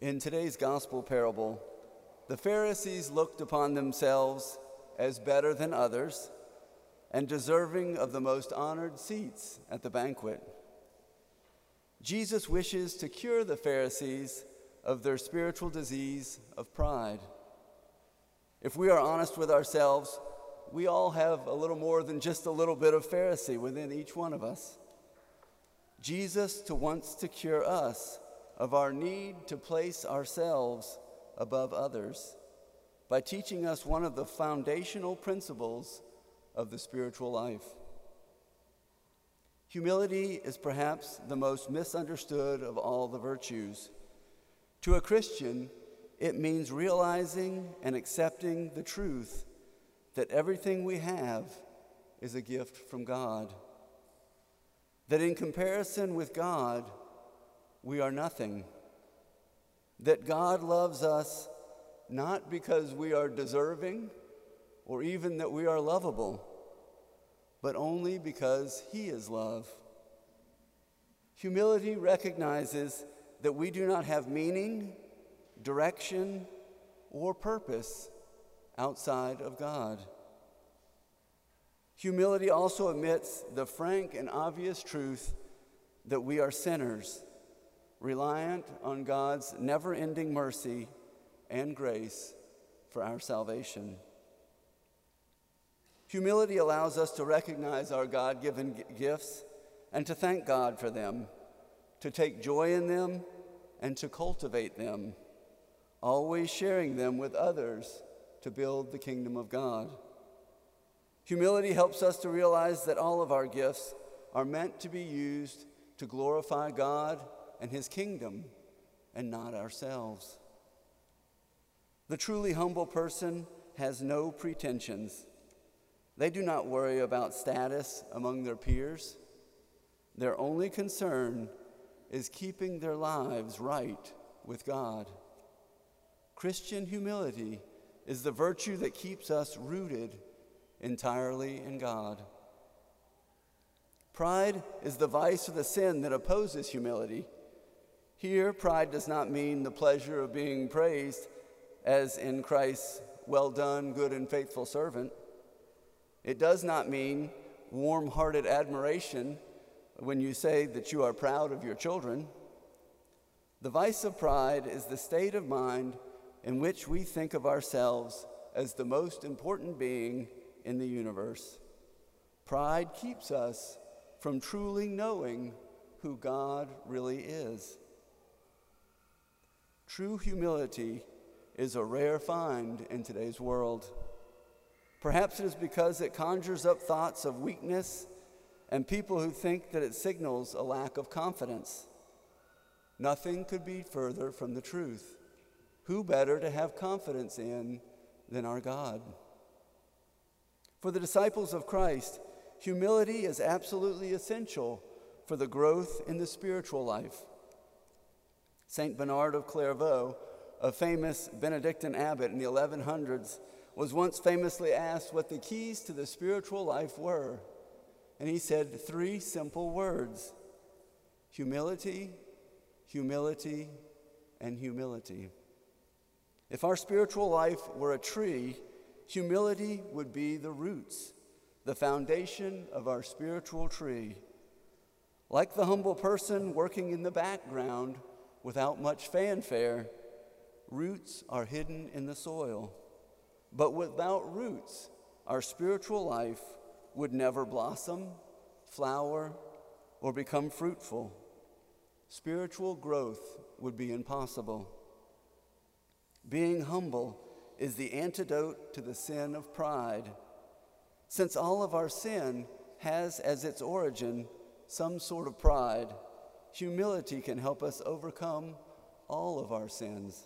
In today's gospel parable, the Pharisees looked upon themselves as better than others and deserving of the most honored seats at the banquet. Jesus wishes to cure the Pharisees of their spiritual disease of pride. If we are honest with ourselves, we all have a little more than just a little bit of Pharisee within each one of us. Jesus wants to cure us of our need to place ourselves above others by teaching us one of the foundational principles of the spiritual life. Humility is perhaps the most misunderstood of all the virtues. To a Christian, it means realizing and accepting the truth that everything we have is a gift from God. That in comparison with God, we are nothing. That God loves us not because we are deserving or even that we are lovable, but only because He is love. Humility recognizes that we do not have meaning, direction, or purpose outside of God. Humility also admits the frank and obvious truth that we are sinners, reliant on God's never-ending mercy and grace for our salvation. Humility allows us to recognize our God-given gifts and to thank God for them, to take joy in them, and to cultivate them, always sharing them with others to build the kingdom of God. Humility helps us to realize that all of our gifts are meant to be used to glorify God and His kingdom, and not ourselves. The truly humble person has no pretensions. They do not worry about status among their peers. Their only concern is keeping their lives right with God. Christian humility is the virtue that keeps us rooted entirely in God. Pride is the vice or the sin that opposes humility. Here, pride does not mean the pleasure of being praised, as in Christ's "well done, good and faithful servant." It does not mean warm-hearted admiration when you say that you are proud of your children. The vice of pride is the state of mind in which we think of ourselves as the most important being in the universe. Pride keeps us from truly knowing who God really is. True humility is a rare find in today's world. Perhaps it is because it conjures up thoughts of weakness and people who think that it signals a lack of confidence. Nothing could be further from the truth. Who better to have confidence in than our God? For the disciples of Christ, humility is absolutely essential for the growth in the spiritual life. Saint Bernard of Clairvaux, a famous Benedictine abbot in the 1100s, was once famously asked what the keys to the spiritual life were. And he said 3 simple words: humility, humility, and humility. If our spiritual life were a tree, humility would be the roots, the foundation of our spiritual tree. Like the humble person working in the background without much fanfare, roots are hidden in the soil. But without roots, our spiritual life would never blossom, flower, or become fruitful. Spiritual growth would be impossible. Being humble is the antidote to the sin of pride. Since all of our sin has as its origin some sort of pride, humility can help us overcome all of our sins.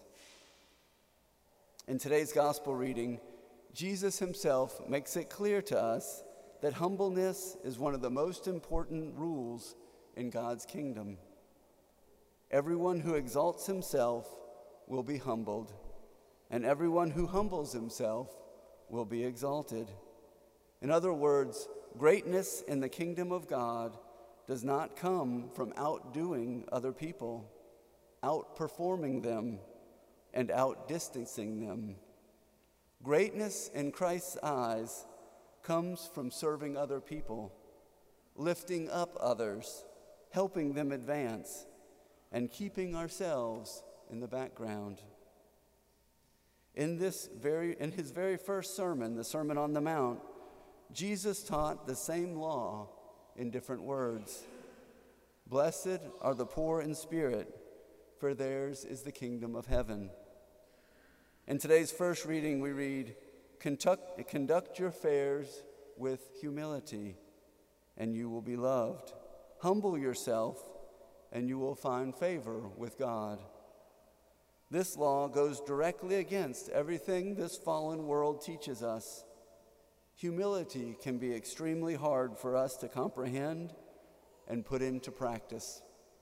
In today's gospel reading, Jesus himself makes it clear to us that humbleness is one of the most important rules in God's kingdom. Everyone who exalts himself will be humbled, and everyone who humbles himself will be exalted. In other words, greatness in the kingdom of God does not come from outdoing other people, outperforming them and outdistancing them. Greatness in Christ's eyes comes from serving other people, lifting up others, helping them advance, and keeping ourselves in the background. In his very first sermon, the Sermon on the Mount, Jesus taught the same law in different words. Blessed are the poor in spirit, for theirs is the kingdom of heaven. In today's first reading, we read, Conduct your affairs with humility, and you will be loved. Humble yourself, and you will find favor with God. This law goes directly against everything this fallen world teaches us. Humility can be extremely hard for us to comprehend and put into practice.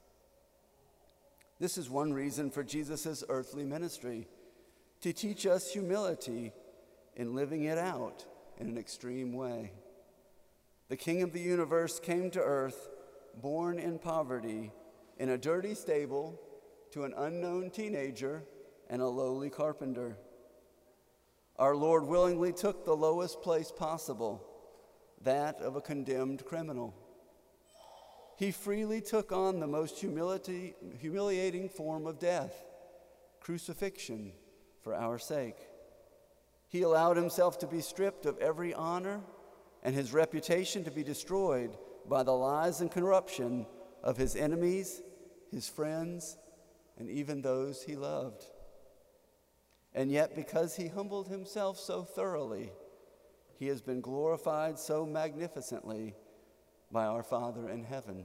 This is one reason for Jesus' earthly ministry, to teach us humility in living it out in an extreme way. The King of the universe came to earth, born in poverty, in a dirty stable, to an unknown teenager and a lowly carpenter. Our Lord willingly took the lowest place possible, that of a condemned criminal. He freely took on the most humiliating form of death, crucifixion, for our sake. He allowed himself to be stripped of every honor and his reputation to be destroyed by the lies and corruption of his enemies, his friends, and even those he loved. And yet, because he humbled himself so thoroughly, he has been glorified so magnificently by our Father in heaven.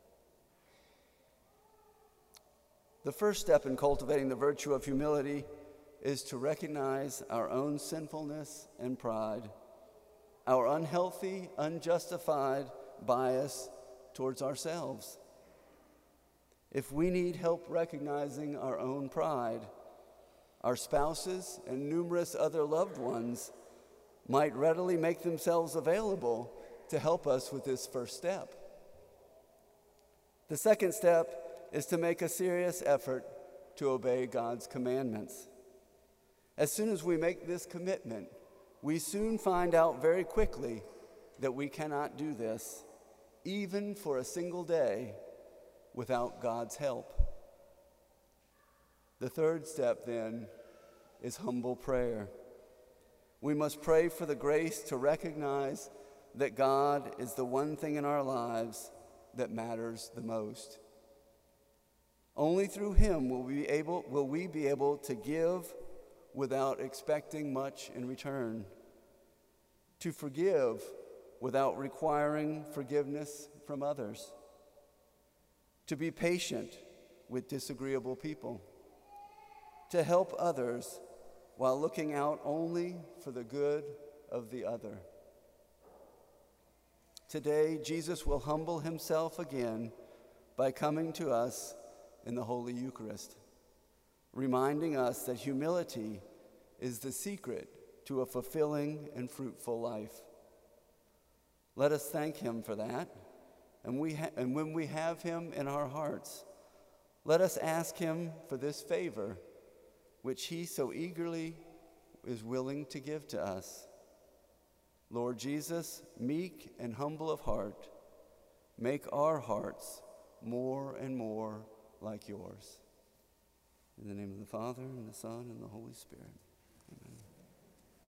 The first step in cultivating the virtue of humility is to recognize our own sinfulness and pride, our unhealthy, unjustified bias towards ourselves. If we need help recognizing our own pride, our spouses and numerous other loved ones might readily make themselves available to help us with this first step. The second step is to make a serious effort to obey God's commandments. As soon as we make this commitment, we soon find out very quickly that we cannot do this, even for a single day, without God's help. The third step, then, is humble prayer. We must pray for the grace to recognize that God is the one thing in our lives that matters the most. Only through him will we be able to give without expecting much in return, to forgive without requiring forgiveness from others, to be patient with disagreeable people, to help others while looking out only for the good of the other. Today, Jesus will humble himself again by coming to us in the Holy Eucharist, reminding us that humility is the secret to a fulfilling and fruitful life. Let us thank him for that, and when we have him in our hearts, let us ask him for this favor, which he so eagerly is willing to give to us. Lord Jesus, meek and humble of heart, make our hearts more and more like yours. In the name of the Father, and the Son, and the Holy Spirit.